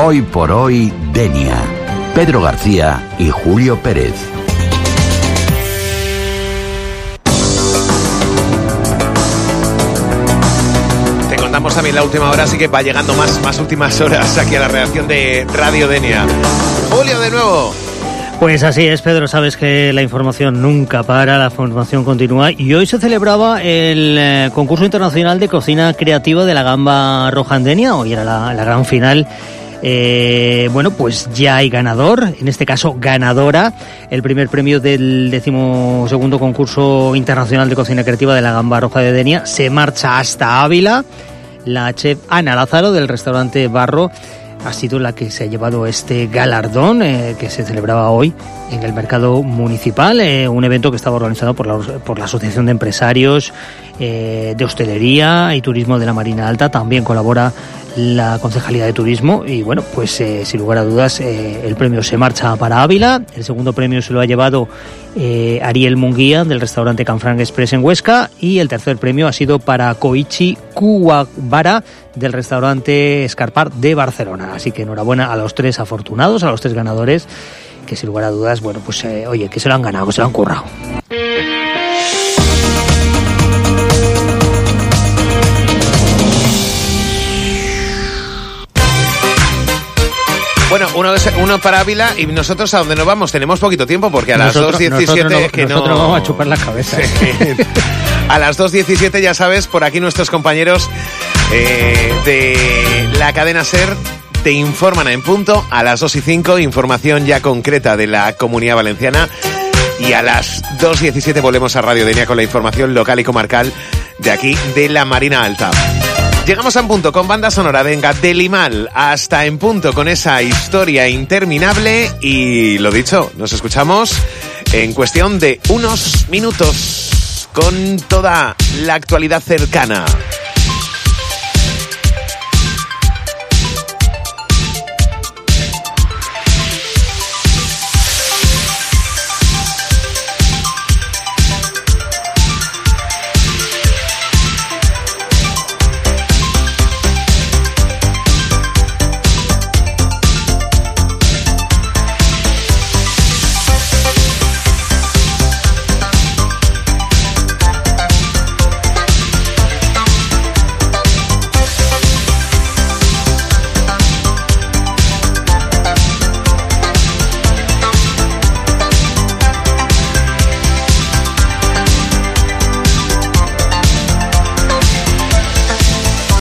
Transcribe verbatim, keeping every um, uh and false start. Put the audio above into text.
Hoy por hoy, Denia. Pedro García y Julio Pérez. Te contamos también la última hora, así que va llegando más, más últimas horas aquí a la redacción de Radio Denia. Julio, de nuevo. Pues así es, Pedro, sabes que la información nunca para, la información continúa, y hoy se celebraba el eh, concurso internacional de cocina creativa de la gamba roja en Denia. Hoy era la, la gran final. Eh, bueno, pues ya hay ganador, en este caso ganadora. El primer premio del decimosegundo concurso internacional de cocina creativa de la gamba roja de Denia se marcha hasta Ávila. La chef Ana Lázaro, del restaurante Barro, ha sido la que se ha llevado este galardón eh, que se celebraba hoy en el mercado municipal, eh, un evento que estaba organizado por la, por la Asociación de Empresarios eh, de Hostelería y Turismo de la Marina Alta. También colabora la Concejalía de Turismo y bueno, pues eh, sin lugar a dudas eh, el premio se marcha para Ávila. El segundo premio se lo ha llevado eh, Ariel Munguía, del restaurante Canfranc Express en Huesca, y el tercer premio ha sido para Koichi Kuwabara, del restaurante Escarpar de Barcelona. Así que enhorabuena a los tres afortunados, a los tres ganadores, que sin lugar a dudas, bueno, pues eh, oye, que se lo han ganado, que se lo han currado. Bueno, uno, uno para Ávila y nosotros a dónde nos vamos. Tenemos poquito tiempo porque a nosotros, las dos diecisiete nosotros no, que nosotros no... vamos a chupar la cabeza. Sí. A las dos diecisiete, ya sabes, por aquí nuestros compañeros eh, de la cadena SER te informan en punto. A las dos y cinco, información ya concreta de la Comunidad Valenciana. Y a las dos diecisiete volvemos a Radio Denia con la información local y comarcal de aquí, de la Marina Alta. Llegamos a En Punto con banda sonora, venga, de Limal hasta En Punto con esa historia interminable. Y lo dicho, nos escuchamos en cuestión de unos minutos con toda la actualidad cercana.